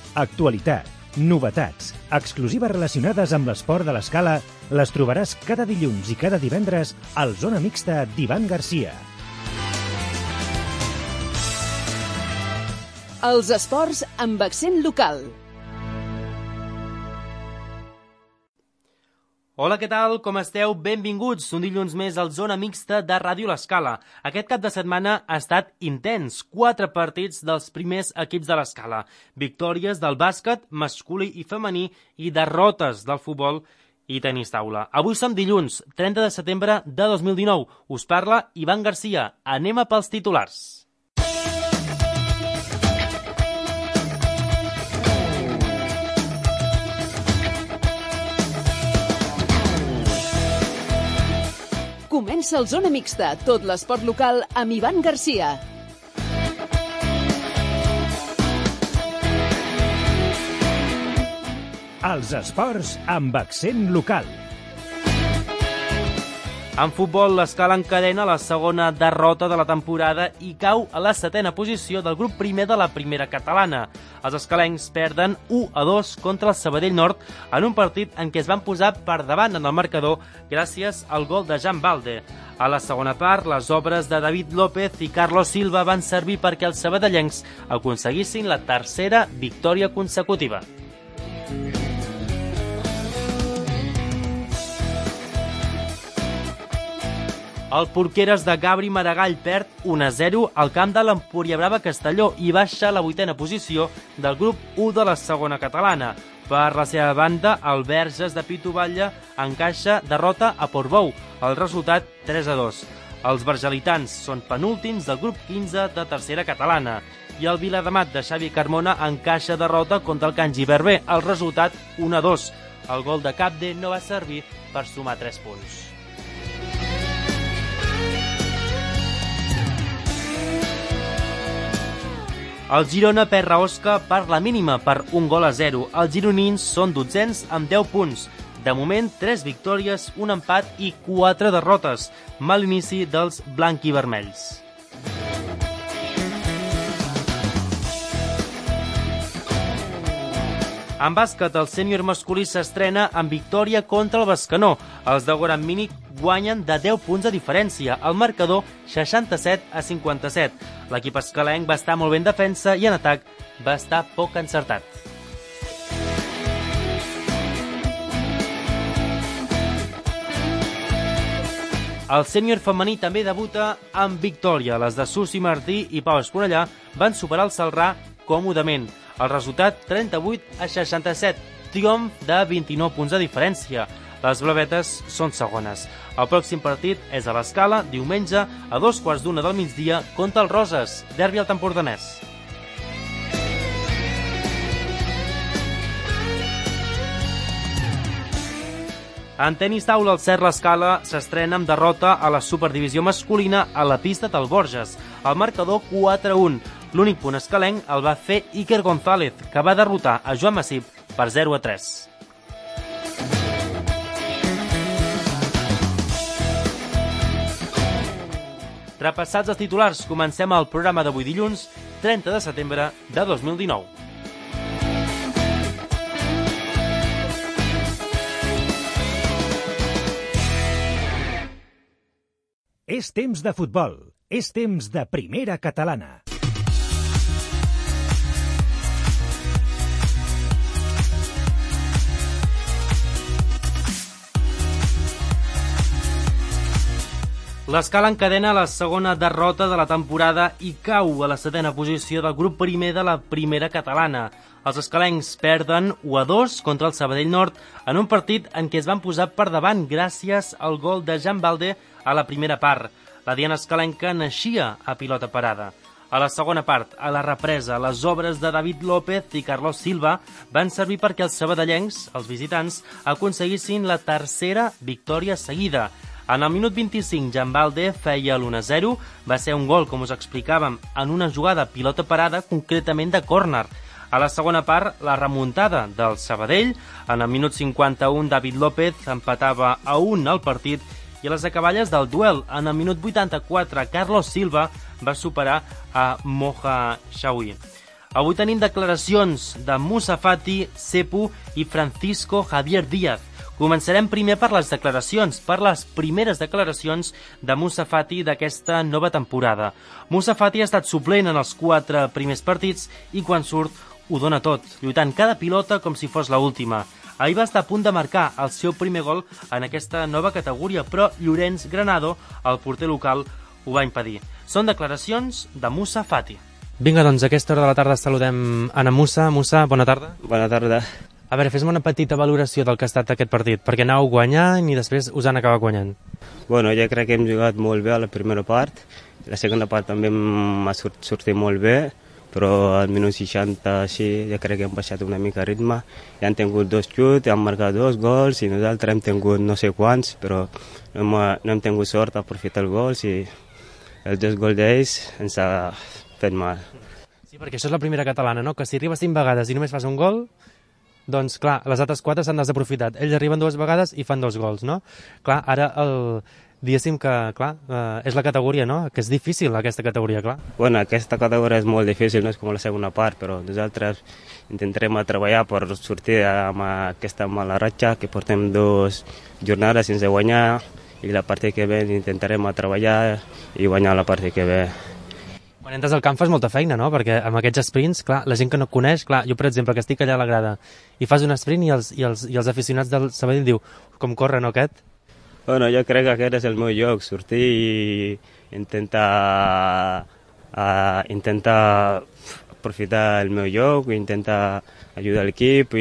Actualitat, novetats, exclusives relacionades amb l'esport de l'escala les trobaràs cada dilluns i cada divendres al Zona Mixta d'Ivan Garcia. Els esports amb accent local. Hola, què tal? Com esteu? Benvinguts un dilluns més al Zona Mixta de Ràdio L'Escala. Aquest cap de setmana ha estat intens. 4 partits dels primers equips de l'Escala. Victòries del bàsquet masculí i femení i derrotes del futbol i tenis taula. Avui som dilluns, 30 de setembre de 2019. Us parla Ivan Garcia. Anem a pels titulars. Comença el Zona Mixta, tot l'esport local amb Ivan Garcia. Els esports amb accent local. En futbol, l'Escala encadena la segona derrota de la temporada i cau a la 7ª posició del grup primer de la primera catalana. Els escalencs perden 1-2 contra el Sabadell Nord en un partit en què es van posar per davant en el marcador gràcies al gol de Jan Balde. A la segona part, les obres de David López i Carlos Silva van servir perquè els sabadellencs aconseguissin la 3ª victòria consecutiva. El Porqueres de Gabri Maragall perd 1-0 al camp de l'Empúria Brava Castelló i baixa a la 8ª posició del grup 1 de la segona catalana. Per la seva banda, el Verges de Pitu Batlle encaixa derrota a Portbou, el resultat 3-2. Els vergelitans són penúltims del grup 15 de tercera catalana i el Viladamat de Xavi Carmona encaixa derrota contra el Can Giberber, el resultat 1-2. El gol de Capde no va servir per sumar 3 punts. El Girona perd Raosca per la mínima, per 1-0. Els gironins són 12ens amb 10 punts. De moment, 3 victòries, un empat i 4 derrotes. Mal inici dels blanc-i-vermells. En bàsquet, el sènior masculí s'estrena amb victòria contra el Bescanó. Els de Goran Minic guanyen de 10 punts de diferència, el marcador 67-57. L'equip escalenc va estar molt ben defensa i en atac va estar poc encertat. El sènior femení també debuta amb victòria. Les de Susi Martí i Pau Esponellà van superar el Celrà còmodament. El resultat 38-67, triomf de 29 punts de diferència. Les blavetes són segones. El pròxim partit és a l'Escala, diumenge, a 14:15 del migdia, contra el Roses, derbi al Empordanès. En tenis taula, el Cert l'Escala s'estrena amb derrota a la Superdivisió masculina a la pista del Borges. El marcador 4-1. L'únic punt escalenc el va fer Iker González, que va derrotar a Joan Massip per 0-3. Repassats els titulars, comencem el programa d'avui dilluns, 30 de setembre de 2019. És temps de futbol. És temps de primera catalana. L'Escala encadena la segona derrota de la temporada i cau a la 7ª posició del grup primer de la primera catalana. Els escalencs perden 1-2 contra el Sabadell Nord en un partit en què es van posar per davant gràcies al gol de Jan Balde a la primera part. La diana escalenca naixia a pilota parada. A la segona part, a la represa, les obres de David López i Carlos Silva van servir perquè els sabadellencs, els visitants, aconseguissin la 3ª victòria seguida. En el minut 25, Jan Balde feia l'1-0. Va ser un gol, com us explicàvem, en una jugada pilota parada, concretament de córner. A la segona part, la remuntada del Sabadell. En el minut 51, David López empatava a 1 el partit. I a les acaballes del duel, en el minut 84, Carlos Silva va superar a Moja Xaui. Avui tenim declaracions de Moussa Fati, Sepu i Francisco Javier Díaz. Començarem primer per les declaracions, per les primeres declaracions de Moussa Fati d'aquesta nova temporada. Moussa Fati ha estat suplent en els 4 primers partits i quan surt ho dona tot, lluitant cada pilota com si fos l'última. Ahir va estar a punt de marcar el seu primer gol en aquesta nova categoria, però Llorenç Granado, el porter local, ho va impedir. Són declaracions de Moussa Fati. Vinga, doncs, a aquesta hora de la tarda saludem Anna Moussa. Moussa, bona tarda. Bona tarda. A veure, fes-me una petita valoració del que ha estat aquest partit, perquè anàveu guanyant i després us han acabat guanyant. Bueno, jo crec que hem jugat molt bé a la primera part. La segona part també m'ha sortit molt bé, però al minut 60 així jo crec que hem baixat una mica el ritme. Ja han tingut 2 xuts, han marcat 2 gols i nosaltres hem tingut no sé quants, però no hem tingut sort d'aprofitar els gols i els 2 gols d'ells ens ha fet mal. Sí, perquè això és la primera catalana, no? Que si arribes 5 vegades i només fas un gol, doncs clar, les altres 4 s'han desaprofitat. Ells arriben 2 vegades i fan 2 gols, no? Clar, ara diguéssim que, clar, és la categoria, no? Que és difícil aquesta categoria, clar. Bueno, aquesta categoria és molt difícil, no és com la segona part, però nosaltres intentarem treballar per sortir amb aquesta mala ratxa, que portem 2 jornades sense guanyar, i la part que ve intentarem treballar i guanyar la part que ve. Quan entres al camp fas molta feina, no? Perquè amb aquests sprints, clar, la gent que no coneix, clar, jo per exemple que estic allà a la grada i fas un sprint i els aficionats del Sabadell diu, com corre, no, aquest? Bueno, jo crec que aquest és el meu joc, sortir i intentar aprofitar el meu joc, intentar ajudar l'equip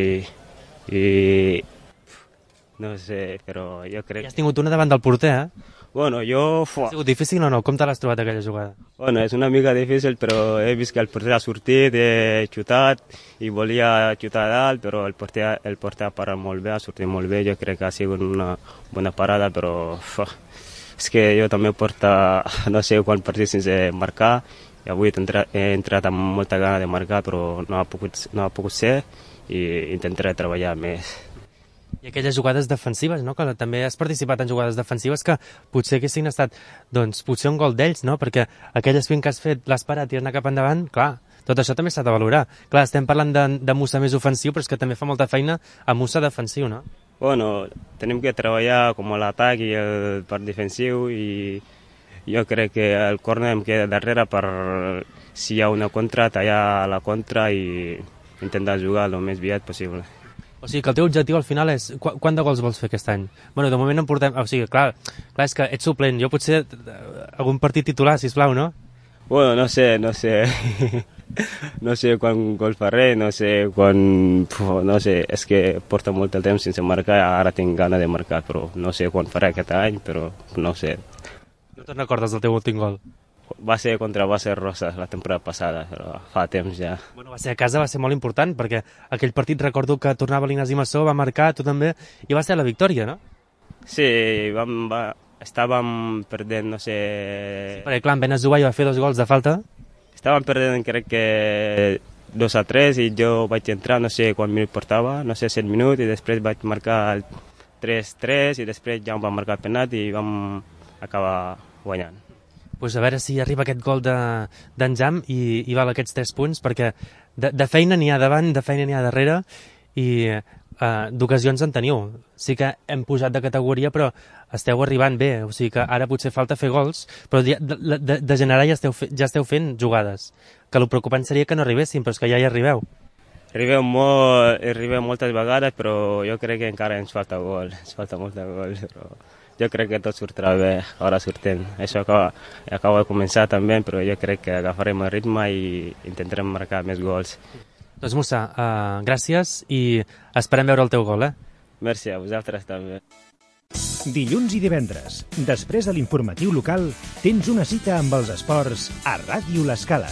i no sé, però jo crec... Ja has tingut una davant del porter, eh? Bueno, jo... Ha sigut difícil o no? Com te l'has trobat aquella jugada? Bueno, és una mica difícil, però he vist que el porter ha sortit, he xutat i volia xutar a dalt, però el porter ha parat molt bé, ha sortit molt bé. Jo crec que ha sigut una bona parada, però és que jo també porto no sé quants partits sense marcar i avui he entrat amb molta gana de marcar, però no ha pogut ser i intentaré treballar més. I aquelles jugades defensives, no? Que també has participat en jugades defensives que potser haguessin estat, doncs, potser un gol d'ells, no? Perquè aquell sprint que has fet, l'has parat i has anat cap endavant, clar, tot això també s'ha de valorar. Clar, estem parlant de Moussa més ofensiu, però és que també fa molta feina a Moussa defensiu, no? Bueno, tenim que treballar com a l'atac i el part defensiu i jo crec que el córner em queda darrere per si hi ha una contra, tallar la contra i intentar jugar el més aviat possible. O sigui que el teu objectiu al final és... Quant de gols vols fer aquest any? Bueno, de moment en portem... O sigui, clar, és que ets suplent. Jo potser algun partit titular, sisplau, no? Bueno, no sé. No sé quan gols faré, no sé quan... No sé, és que porta molt de temps sense marcar, ara tinc gana de marcar, però no sé quan faré aquest any, però no sé. No te'n recordes del teu últim gol? Va ser contra Base Rosas la temporada passada, però fa temps ja. Bueno, va ser a casa, va ser molt important, perquè aquell partit recordo que tornava l'Ignasi Massó, va marcar, tu també, i va ser la victòria, no? Sí, estàvem perdent, no sé... Sí, perquè clar, en Benazuba va fer 2 gols de falta. Estàvem perdent, crec que 2-3, i jo vaig entrar, no sé quant minut portava, no sé, 7 minuts, i després vaig marcar el 3-3, i després ja em va marcar el penat i vam acabar guanyant. Pues a veure si arriba aquest gol d'en Jam i val aquests 3 punts, perquè de feina n'hi ha davant, de feina n'hi ha darrere, i d'ocasions en teniu. Sí que hem pujat de categoria, però esteu arribant bé, o sigui que ara potser falta fer gols, però de generar ja esteu fent jugades. Que el preocupant seria que no arribessin, però és que ja hi arribeu. Arribem moltes vegades, però jo crec que encara ens falta gol, molt de gol, però... Jo crec que tot sortirà bé, ara sortim. Això acaba de començar també, però jo crec que agafarem el ritme i intentarem marcar més gols. Doncs Moussa, gràcies i esperem veure el teu gol, eh? Merci, a vosaltres també. Dilluns i divendres, després de l'informatiu local, tens una cita amb els esports a Ràdio L'Escala.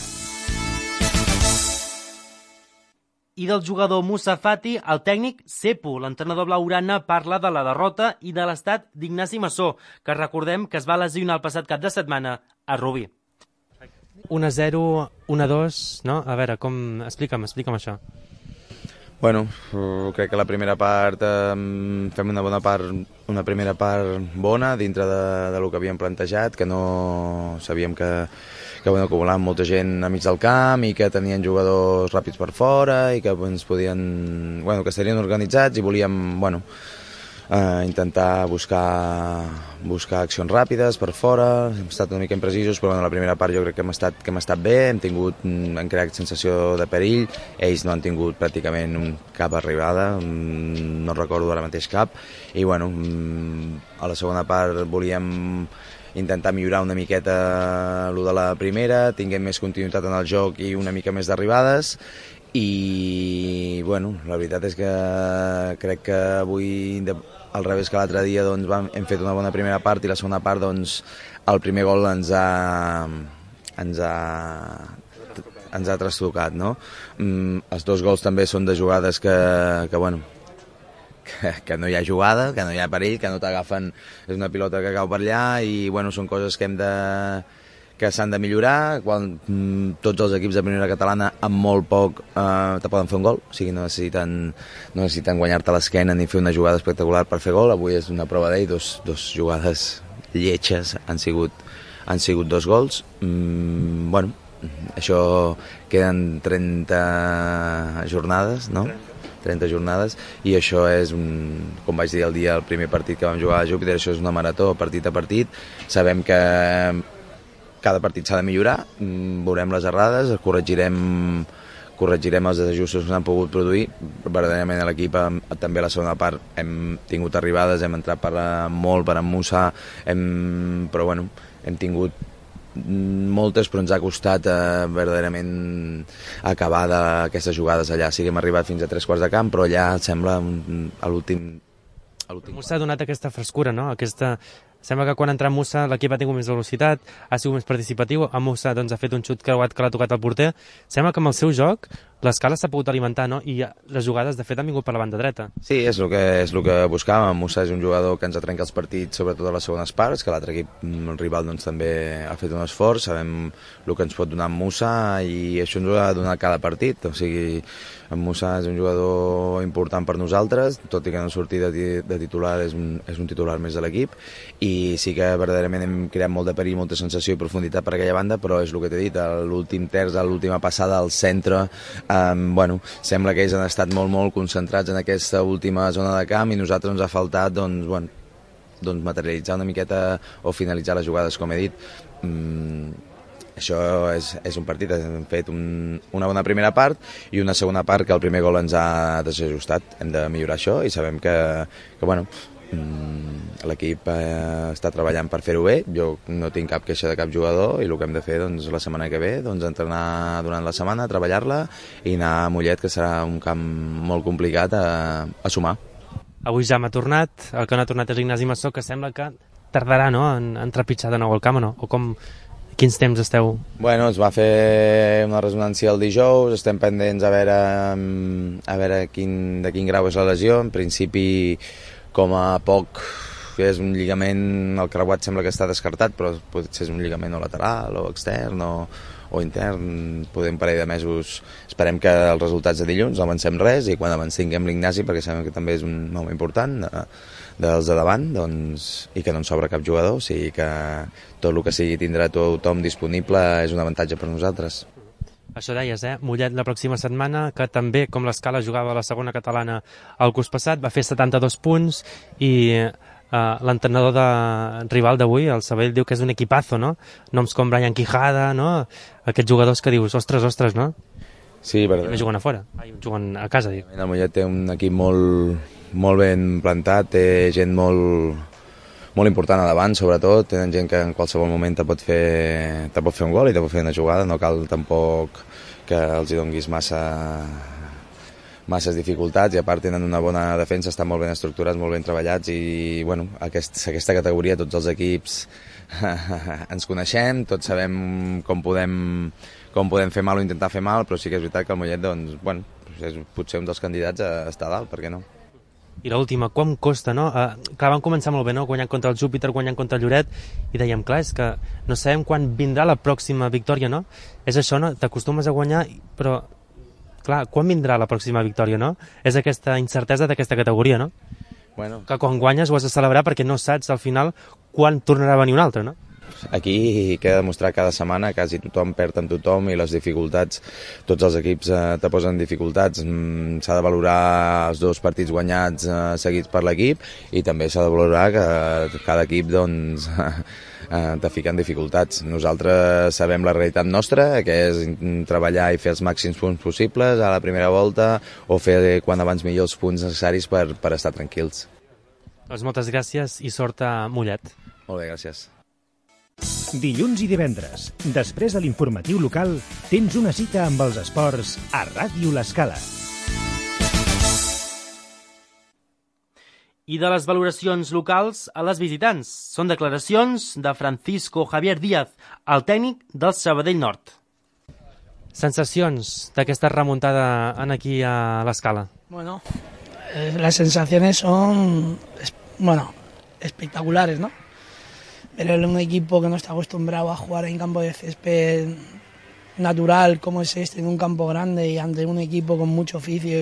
I del jugador Moussa Fati, el tècnic Sepu, l'entrenador blaugrana, parla de la derrota i de l'estat d'Ignasi Massó, que recordem que es va lesionar el passat cap de setmana a Rubí. 1-0, 1-2, no? A veure, explica'm això. Bueno, crec que la primera part fem una primera part bona dintre de lo que havíem plantejat, que no sabíem que acumulaven molta gent a mig del camp i que tenien jugadors ràpids per fora i que ens podien, que estarien organitzats i volíem, intentar buscar accions ràpides per fora. Hem estat una mica imprecisos, però la primera part jo crec que hem estat bé, hem creat sensació de perill, ells no han tingut pràcticament cap arribada, no recordo ara mateix cap, i a la segona part volíem intentar millorar una miqueta el de la primera, tinguem més continuïtat en el joc i una mica més d'arribades, i la veritat és que crec que avui, al revés que l'altre dia, hem fet una bona primera part i la segona part el primer gol ens ha trastocat, no? Els dos gols també són de jugades que no hi ha jugada, que no hi ha perill, que no t'agafen, és una pilota que cau per allà i són coses que s'han de millorar. Tots els equips de primera catalana amb molt poc te poden fer un gol, o sigui, no necessiten guanyar-te l'esquena ni fer una jugada espectacular per fer gol. Avui és una prova d'ell, dos jugades lletges han sigut 2 gols. Això queden 30 jornades, no? 30 jornades, i això és, com vaig dir el primer partit que vam jugar a Júpiter, això és una marató, partit a partit. Sabem que cada partit s'ha de millorar, veurem les errades, corregirem els desajustos que s'han pogut produir. Verdaderament a l'equip també a la segona part hem tingut arribades, hem entrat molt per en Musa, però hem tingut moltes, però ens ha costat verdaderament acabar d'aquestes jugades allà. Sí que hem arribat fins a 3/4 de camp, però allà sembla a l'últim. Musa ha donat aquesta frescura, no? Sembla que quan ha entrat Musa l'equip ha tingut més velocitat, ha sigut més participatiu. A Musa ha fet un xut creuat que l'ha tocat el porter. Sembla que amb el seu joc l'escala s'ha pogut alimentar, no? I les jugades de fet han vingut per la banda dreta. Sí, és el que buscàvem. Musa és un jugador que ens ha trencat els partits, sobretot a les segones parts, que l'altre equip, el rival, també ha fet un esforç. Sabem el que ens pot donar Musa i això ens ho ha donat cada partit. O sigui, en Musa és un jugador important per nosaltres, tot i que no sortir de titular, és un titular més de l'equip, i sí que verdaderament hem creat molt de perill, molta sensació i profunditat per aquella banda, però és el que t'he dit, a l'últim terç, a l'última passada al centre, sembla que ells han estat molt concentrats en aquesta última zona de camp i nosaltres ens ha faltat materialitzar una miqueta o finalitzar les jugades, com he dit. Això és un partit, hem fet una bona primera part i una segona part que el primer gol ens ha desajustat. Hem de millorar això i sabem que l'equip està treballant per fer-ho bé. Jo no tinc cap queixa de cap jugador i el que hem de fer la setmana que ve, entrenar durant la setmana, treballar-la i anar a Mollet, que serà un camp molt complicat a sumar. Avui ja m'ha tornat, el que no ha tornat és Ignasi Massó, que sembla que tardarà, no?, en trepitjar de nou el camp, o no? O quins temps esteu? Es va fer una resonància el dijous, estem pendents a veure de quin grau és la lesió. En principi, com a poc, és un lligament, el creuat sembla que està descartat, però potser és un lligament o lateral o extern o intern. Podem un parell de mesos, esperem que els resultats de dilluns no avancem res, i quan tinguem l'Ignasi, perquè sabem que també és un home important dels de davant, i que no ens sobra cap jugador, o sigui que tot el que sigui tindrà tothom disponible és un avantatge per nosaltres. Això deies, Mollet la pròxima setmana, que també, com l'Escala, jugava a la segona catalana el curs passat, va fer 72 punts i l'entrenador rival d'avui, el Sabell, diu que és un equipazo, no? Noms com Brian Quijada, no? Aquests jugadors que dius, ostres, no? Sí, també juguen a fora, juguen a casa, dic. El Mollet té un equip molt ben plantat, té gent molt important a davant, sobretot. Tenen gent que en qualsevol moment te pot fer un gol i te pot fer una jugada, no cal tampoc que els hi donguis masses dificultats, i a part tenen una bona defensa, estan molt ben estructurats, molt ben treballats, i aquesta categoria tots els equips ens coneixem, tots sabem com podem fer mal o intentar fer mal, però sí que és veritat que el Mollet és potser un dels candidats a estar dalt, per què no? I l'última, com costa, no? Clar, van començar molt bé, no? Guanyant contra el Júpiter, guanyant contra el Lloret, i dèiem, clar, és que no sabem quan vindrà la pròxima victòria, no? És això, no? T'acostumes a guanyar, però, clar, quan vindrà la pròxima victòria, no? És aquesta incertesa d'aquesta categoria, no? Que quan guanyes ho has de celebrar perquè no saps al final quan tornarà a venir un altre, no? aquí queda demostrat cada setmana, quasi tothom perd amb tothom i les dificultats, tots els equips te posen dificultats. S'ha de valorar els 2 partits guanyats seguits per l'equip i també s'ha de valorar que cada equip doncs, te fica en dificultats. Nosaltres sabem la realitat nostra, que és treballar i fer els màxims punts possibles a la primera volta o fer quan abans millor els punts necessaris per estar tranquils. Doncs moltes gràcies i sort a Mollet. Molt bé, gràcies. Dilluns i divendres, després de l'informatiu local, tens una cita amb els esports a Ràdio L'Escala. I de les valoracions locals a les visitants. Són declaracions de Francisco Javier Díaz, el tècnic del Sabadell Nord. Sensacions d'aquesta remuntada aquí a l'Escala. Bueno, las sensaciones son, espectaculares, ¿no? Pero un equipo que no está acostumbrado a jugar en campo de césped natural como es este, en un campo grande y ante un equipo con mucho oficio y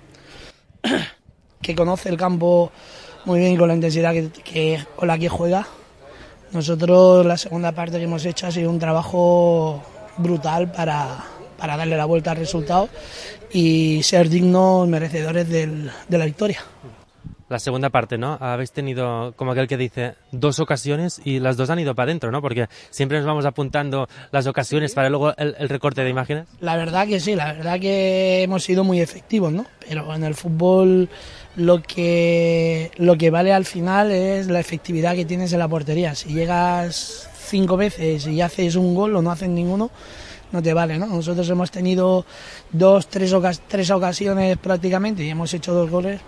que conoce el campo muy bien y con la intensidad con la que juega. Nosotros la segunda parte que hemos hecho ha sido un trabajo brutal para darle la vuelta al resultado y ser dignos merecedores de la victoria. La segunda parte, ¿no? Habéis tenido, como aquel que dice, 2 ocasiones y las 2 han ido para adentro, ¿no? Porque siempre nos vamos apuntando las ocasiones para luego el recorte de imágenes. La verdad que sí, la verdad que hemos sido muy efectivos, ¿no? Pero en el fútbol lo que vale al final es la efectividad que tienes en la portería. Si llegas 5 veces y haces un gol o no haces ninguno, no te vale, ¿no? Nosotros hemos tenido 3 ocasiones prácticamente y hemos hecho 2 goles.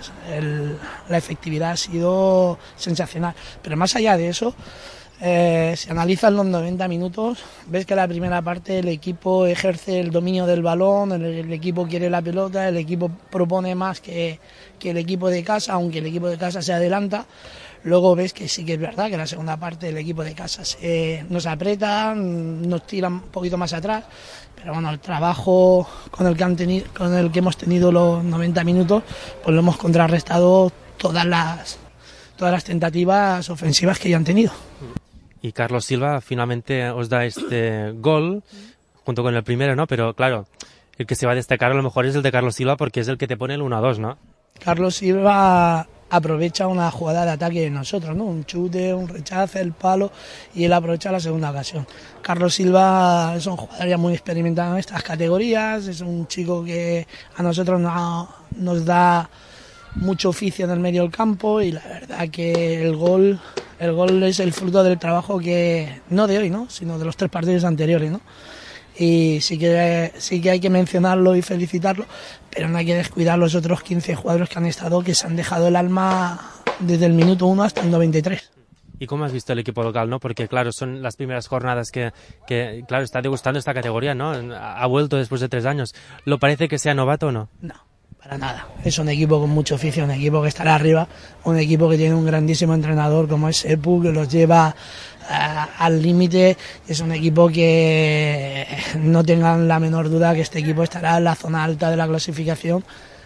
La efectividad ha sido sensacional, pero más allá de eso, si analizas los 90 minutos, ves que en la primera parte el equipo ejerce el dominio del balón, el equipo quiere la pelota, el equipo propone más que el equipo de casa, aunque el equipo de casa se adelanta. Luego ves que sí que es verdad que en la segunda parte el equipo de casa nos aprieta, nos tira un poquito más atrás, pero bueno, el trabajo con el que hemos tenido los 90 minutos, pues lo hemos contrarrestado todas las tentativas ofensivas que ya han tenido. Y Carlos Silva finalmente os da este gol, junto con el primero, ¿no? Pero claro, el que se va a destacar a lo mejor es el de Carlos Silva porque es el que te pone el 1-2, ¿no? Carlos Silva aprovecha una jugada de ataque de nosotros, ¿no? Un chute, un rechace, el palo, y él aprovecha la segunda ocasión. Carlos Silva es un jugador ya muy experimentado en estas categorías, es un chico que a nosotros nos da mucho oficio en el medio del campo y la verdad que el gol es el fruto del trabajo que, no de hoy, ¿no? Sino de los 3 partidos anteriores, ¿no? Y sí que hay que mencionarlo y felicitarlo, pero no hay que descuidar los otros 15 jugadores que han estado, que se han dejado el alma desde el minuto 1 hasta el 93. ¿Y cómo has visto el equipo local, no? Porque, claro, son las primeras jornadas que claro, está degustando esta categoría, ¿no? Ha vuelto después de 3 años. ¿Lo parece que sea novato o no? No, para nada. Es un equipo con mucho oficio, un equipo que estará arriba, un equipo que tiene un grandísimo entrenador como es Sepu, que los lleva al límite. Es un equipo que no tengan la menor duda que este equipo estará en la zona alta de la clasificación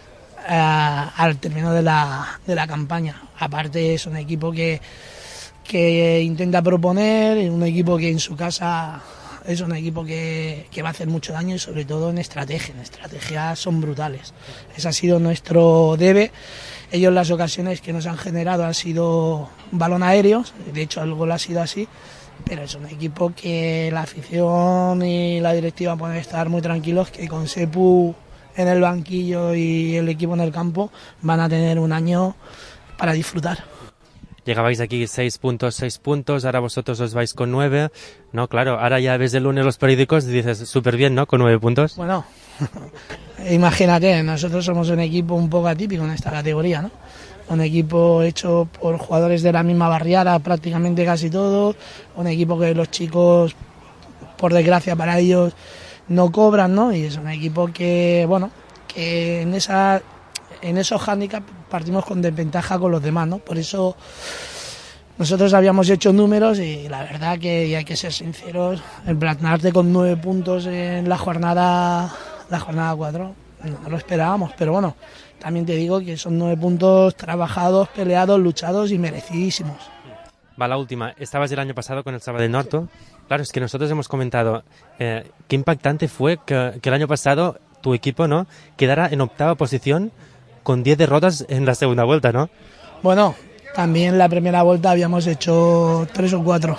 al término de la campaña. Aparte es un equipo que intenta proponer, un equipo que en su casa es un equipo que va a hacer mucho daño y sobre todo en estrategia. En estrategia son brutales. Ese ha sido nuestro debe. Ellos las ocasiones que nos han generado han sido balón aéreos, de hecho el gol ha sido así, pero es un equipo que la afición y la directiva pueden estar muy tranquilos que con Sepu en el banquillo y el equipo en el campo van a tener un año para disfrutar. Llegabais aquí 6 puntos, ahora vosotros os vais con 9, ¿no? Claro, ahora ya ves el lunes los periódicos y dices, súper bien, ¿no? Con 9 puntos. Bueno, imagínate, nosotros somos un equipo un poco atípico en esta categoría, ¿no? Un equipo hecho por jugadores de la misma barriada, prácticamente casi todos, un equipo que los chicos, por desgracia para ellos, no cobran, ¿no? Y es un equipo que, bueno, que en esos hándicaps partimos con desventaja con los demás, ¿no? Por eso nosotros habíamos hecho números y la verdad que, y hay que ser sinceros, el planarte con 9 puntos en la jornada 4 no lo esperábamos, pero bueno, también te digo que son 9 puntos trabajados, peleados, luchados y merecidísimos. Va, la última. Estabas el año pasado con el Sabadell Norte. Claro, es que nosotros hemos comentado qué impactante fue que el año pasado tu equipo, ¿no?, quedara en 8ª posición con 10 derrotas en la segunda vuelta, ¿no? Bueno, también la primera vuelta habíamos hecho 3 o 4.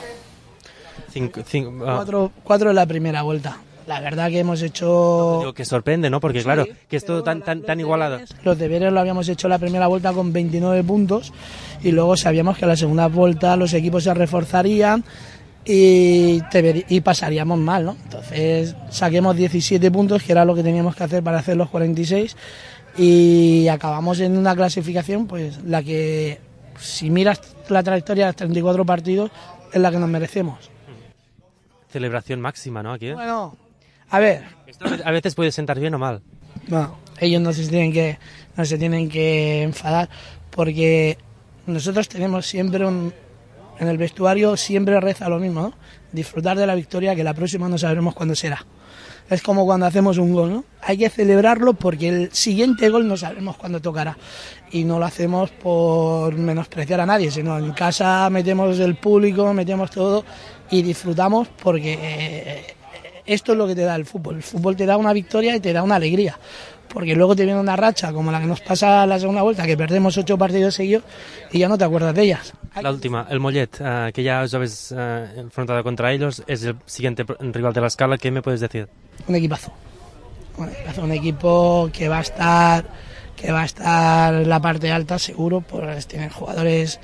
4 en la primera vuelta. La verdad que hemos hecho... Digo, que sorprende, ¿no? Porque claro, que es todo tan igualado. Los deberes lo habíamos hecho la primera vuelta con 29 puntos y luego sabíamos que la segunda vuelta los equipos se reforzarían y pasaríamos mal, ¿no? Entonces saquemos 17 puntos, que era lo que teníamos que hacer para hacer los 46, y acabamos en una clasificación, pues la que, si miras la trayectoria de los 34 partidos, es la que nos merecemos. Celebración máxima, ¿no? Aquí. Bueno, a ver. Esto a veces puede sentar bien o mal. No, ellos no se tienen que enfadar, porque nosotros tenemos siempre en el vestuario siempre reza lo mismo, ¿no? Disfrutar de la victoria, que la próxima no sabremos cuándo será. Es como cuando hacemos un gol, ¿no? Hay que celebrarlo porque el siguiente gol no sabemos cuándo tocará. Y no lo hacemos por menospreciar a nadie, sino en casa metemos el público, metemos todo y disfrutamos, porque esto es lo que te da el fútbol. El fútbol te da una victoria y te da una alegría. Porque luego te viene una racha como la que nos pasa en la segunda vuelta, que perdemos 8 partidos seguidos y ya no te acuerdas de ellas. La última, el Mollet, que ya os habéis enfrentado contra ellos, es el siguiente rival de la Escala. ¿Qué me puedes decir? Un equipazo, un equipo que va a estar en la parte alta seguro, pues tienen jugadores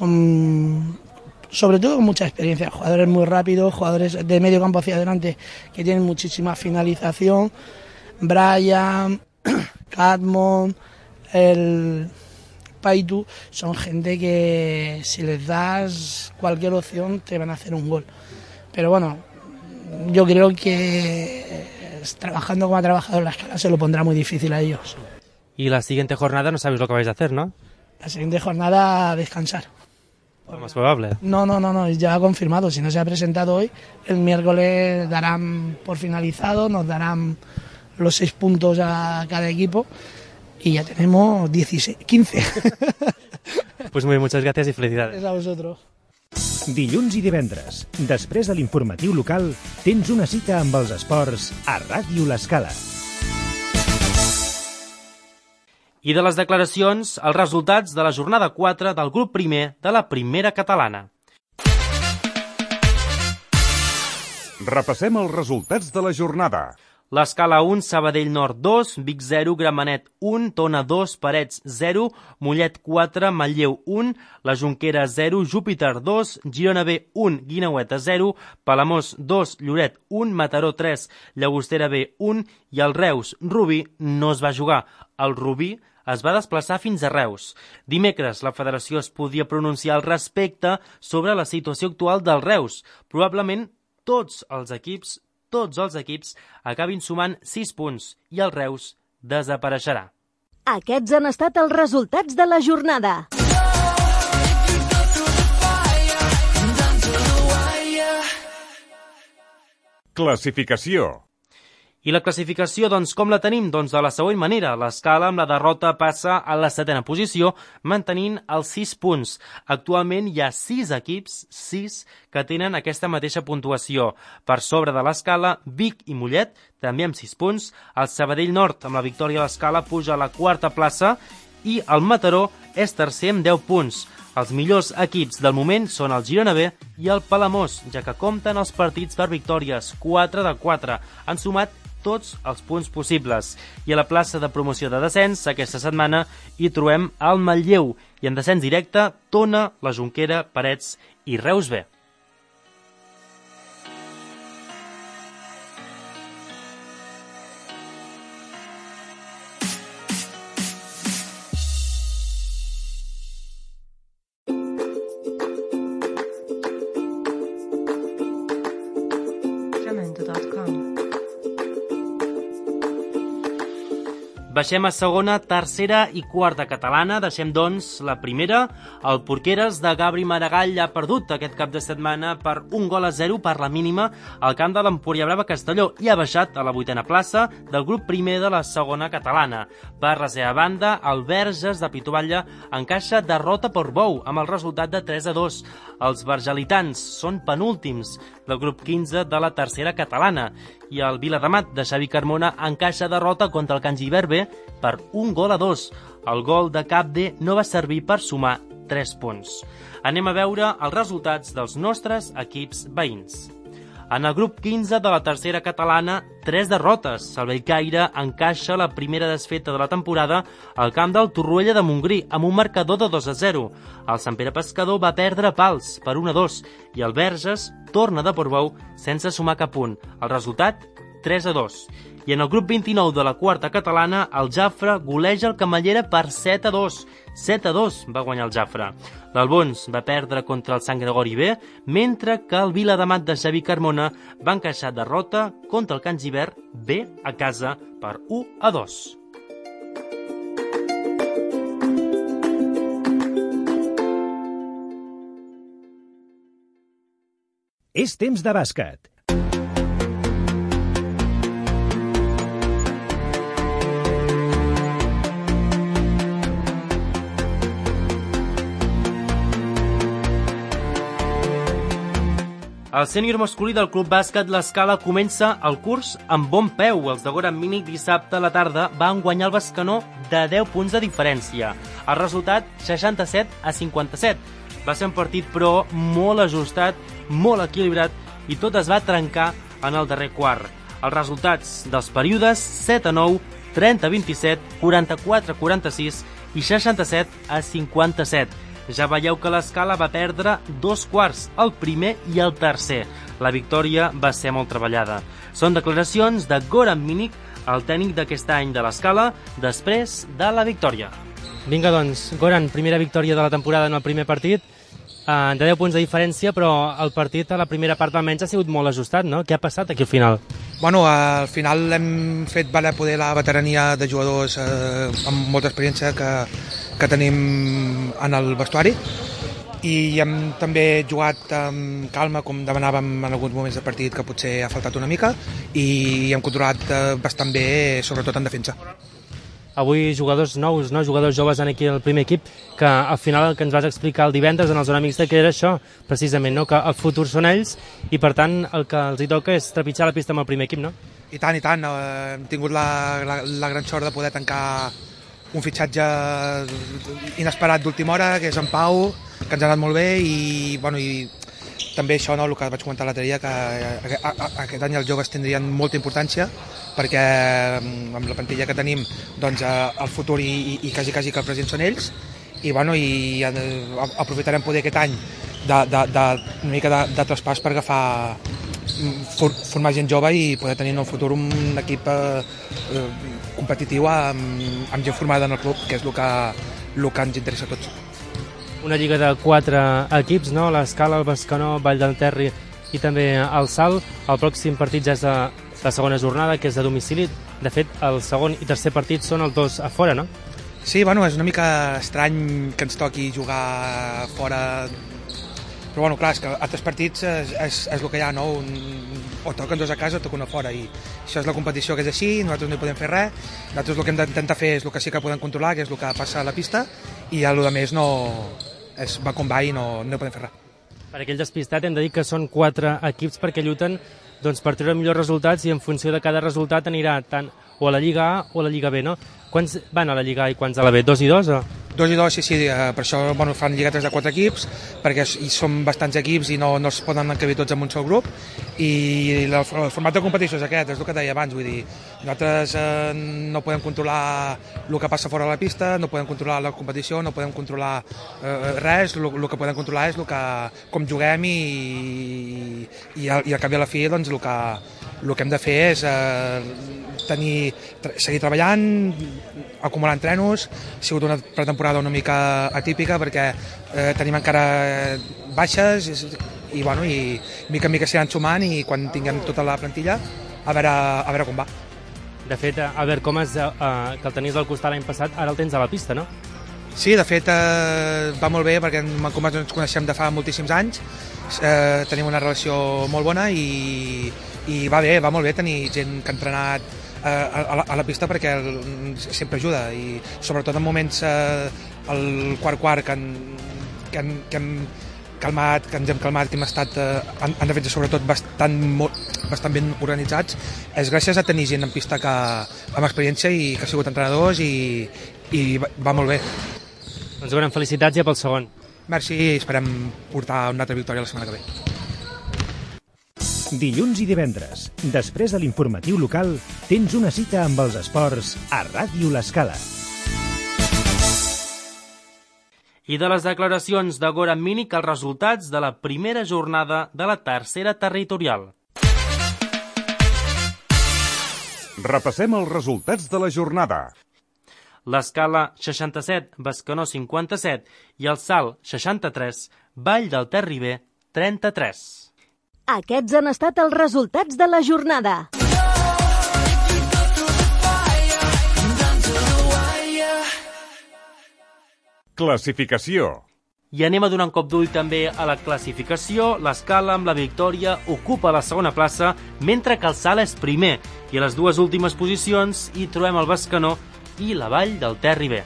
sobre todo con mucha experiencia, jugadores muy rápidos, jugadores de medio campo hacia adelante que tienen muchísima finalización. Brian, Cadmon, el Paitu, son gente que si les das cualquier opción te van a hacer un gol. Pero bueno, yo creo que trabajando como ha trabajado en la Escala se lo pondrá muy difícil a ellos. Y la siguiente jornada no sabéis lo que vais a hacer, ¿no? La siguiente jornada descansar. Lo más probable. No, ya ha confirmado. Si no se ha presentado hoy, el miércoles darán por finalizado, nos darán los 6 puntos a cada equipo y ya tenemos 15. Pues muy bien, muchas gracias y felicidades. Gràcies a vosotros. Dilluns i divendres, després de l'informatiu local, tens una cita amb els esports a Ràdio L'Escala. I de les declaracions, els resultats de la jornada 4 del grup primer de la primera catalana. Repassem els resultats de la jornada. L'Escala 1, Sabadell Nord 2, Vic 0, Gramenet 1, Tona 2, Parets 0, Mollet 4, Manlleu 1, la Jonquera 0, Júpiter 2, Girona B 1, Guineueta 0, Palamós 2, Lloret 1, Mataró 3, Llagostera B 1 i el Reus Rubí no es va jugar. El Rubí es va desplaçar fins a Reus. Dimecres, la federació es podia pronunciar al respecte sobre la situació actual del Reus. Probablement tots els equips acabin sumant 6 punts i el Reus desapareixerà. Aquests han estat els resultats de la jornada. Classificació. I la classificació, doncs, com la tenim? Doncs de la següent manera. L'Escala, amb la derrota, passa a la 7ª posició, mantenint els 6 punts. Actualment hi ha 6 equips, 6, que tenen aquesta mateixa puntuació. Per sobre de l'Escala, Vic i Mollet, també amb 6 punts. El Sabadell Nord, amb la victòria a l'Escala, puja a la 4ª plaça i el Mataró és tercer amb 10 punts. Els millors equips del moment són el Girona B i el Palamós, ja que compten els partits per victòries, 4 de 4. Han sumat tots els punts possibles. I a la plaça de promoció de descens, aquesta setmana, hi trobem el Manlleu. I en descens directe, Tona, la Jonquera, Parets i Reus B. Baixem a segona, tercera i quarta catalana. Deixem, doncs, la primera. El Porqueres de Gabri Maragall ha perdut aquest cap de setmana per 1-0 per la mínima al camp de l'Empúria Brava Castelló i ha baixat a la 8a plaça del grup primer de la segona catalana. Per la seva banda, el Verges de Pituvalla encaixa derrota per Bou amb el resultat de 3-2. Els vergelitans són penúltims del grup 15 de la tercera catalana i el Viladamat de Xavi Carmona encaixa derrota contra el Can Giberbe per 1-2. El gol de Capde no va servir per sumar 3 punts. Anem a veure els resultats dels nostres equips veïns. En el grup 15 de la tercera catalana, 3 derrotes. El Bellcaire encaixa la primera desfeta de la temporada al camp del Torroella de Montgrí amb un marcador de 2-0. El Sant Pere Pescador va perdre Pals per 1-2 i el Verges torna de Portbou sense sumar cap punt. El resultat, 3-2. I en el grup 29 de la quarta catalana, el Jafre goleja el Camallera per 7-2. 7-2 va guanyar el Jafre. L'Albons va perdre contra el Sant Gregori B, mentre que el Viladamat de Xavi Carmona va encaixar derrota contra el Can Gibert B a casa per 1-2. És temps de bàsquet. El sènior masculí del Club Bàsquet L'Escala comença el curs amb bon peu. Els de Goran Mínic dissabte a la tarda van guanyar el Bescanó de 10 punts de diferència. El resultat, 67-57. Va ser un partit, però, molt ajustat, molt equilibrat i tot es va trencar en el darrer quart. Els resultats dels períodes 7-9, 30-27, 44-46 i 67-57. Ja veieu que l'Escala va perdre 2 quarts, el primer i el tercer. La victòria va ser molt treballada. Són declaracions de Goran Mínic, el tècnic d'aquest any de l'Escala, després de la victòria. Vinga, doncs, Goran, primera victòria de la temporada en el primer partit, de 10 punts de diferència, però el partit a la primera part almenys ha sigut molt ajustat, no? Què ha passat aquí al final? Bueno, al final hem fet valer poder la veterania de jugadors amb molta experiència que tenim en el vestuari i hem també jugat amb calma, com demanàvem en alguns moments del partit, que potser ha faltat una mica, i hem controlat bastant bé, sobretot en defensa. Avui jugadors nous, no? Jugadors joves aquí al primer equip, que al final el que ens vas explicar el divendres en el Zona Mixta, que era això, precisament, no? Que el futur són ells i per tant el que els hi toca és trepitjar la pista amb el primer equip, no? I tant, hem tingut la gran sort de poder tancar un fitxatge inesperat d'última hora, que és en Pau, que ens ha anat molt bé, i, bueno, i també això, no, el que vaig comentar l'altre dia, que aquest any els joves tindrien molta importància, perquè amb la plantilla que tenim, doncs el futur i quasi que el present són ells, i, bueno, i aprofitarem poder aquest any una mica de traspàs per agafar, formar gent jove i poder tenir en el futur un equip competitiu amb gent formada en el club, que és el que ens interessa a tots. Una lliga de 4 equips, no? L'Escala, el Bescanó, Vall del Terri i també el Salt. El pròxim partit ja és la segona jornada, que és de domicili. De fet, el segon i tercer partit són els dos a fora, no? Sí, bueno, és una mica estrany que ens toqui jugar fora, però bueno, clar, és que altres partits és el que hi ha, no? O toquen dos a casa o toquen a fora, i això és la competició, que és així, nosaltres no hi podem fer res. Nosaltres el que hem d'intentar fer és el que sí que podem controlar, que és el que passa a la pista, i el que més va com va i no hi podem fer res. Per aquell despistat hem de dir que són 4 equips perquè lluiten doncs, per treure millors resultats, i en funció de cada resultat anirà tant o a la Lliga A o a la Lliga B, no? Quants van a la Lliga A i quants a la B? 2 i 2? O? 2 i 2, sí, per això bueno, fan lliguetes de 4 equips, perquè són bastants equips i no es poden encabir tots en un sol grup, i el format de competició és aquest, és el que deia abans, vull dir, nosaltres no podem controlar el que passa fora de la pista, no podem controlar la competició, no podem controlar res, el que podem controlar és com juguem, i al cap i a la fi doncs, el que hem de fer és seguir treballant, acumular entrenos. Ha sigut una pretemporada una mica atípica perquè tenim encara baixes i mica en mica s'aniran sumant, i quan tinguem tota la plantilla a veure com va. De fet, Albert Comas, que el tenies al costat l'any passat, ara el tens a la pista, no? Sí, de fet va molt bé perquè amb en Comas ens coneixem de fa moltíssims anys, tenim una relació molt bona i va molt bé tenir gent que ha entrenat a la pista perquè sempre ajuda i sobretot en moments el quart que ens hem calmat, que hem estat en defensa sobretot bastant ben organitzats, és gràcies a tenir gent en pista amb experiència i que ha sigut entrenadors i va molt bé. Doncs donem felicitats ja pel segon. Merci, esperem portar una altra victòria la setmana que ve. Dilluns i divendres, després de l'informatiu local, tens una cita amb els esports a Ràdio L'Escala. I de les declaracions de Goran Minic els resultats de la primera jornada de la tercera territorial. Repassem els resultats de la jornada. L'Escala 67, Bescanó 57 i el Salt 63, Vall del Ter Ribé 33. Aquests han estat els resultats de la jornada. Classificació. I anem a donar un cop d'ull també a la classificació. L'Escala, amb la victòria, ocupa la segona plaça, mentre que el Salt és primer. I a les dues últimes posicions hi trobem el Bescanó i la Vall del Ter Ribé.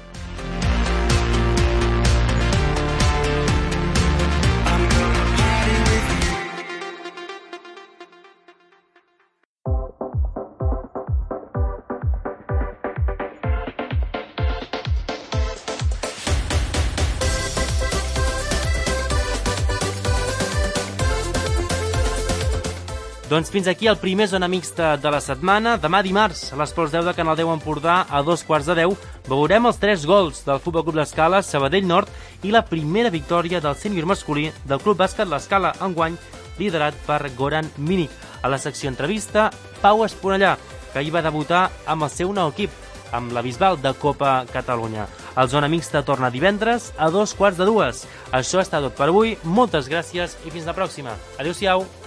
Doncs fins aquí el primer Zona Mixta de la setmana. Demà dimarts, a l'Esports 10 de Canal 10 Empordà, a 2:15, veurem els 3 gols del Futbol Club L'Escala, Sabadell Nord, i la primera victòria del sènior masculí del Club Bàsquet L'Escala, enguany liderat per Goran Minic. A la secció entrevista, Pau Esponellà, que hi va debutar amb el seu nou equip, amb la Bisbal de Copa Catalunya. El Zona Mixta torna divendres a 2:15. Això està tot per avui. Moltes gràcies i fins la pròxima. Adéu-siau.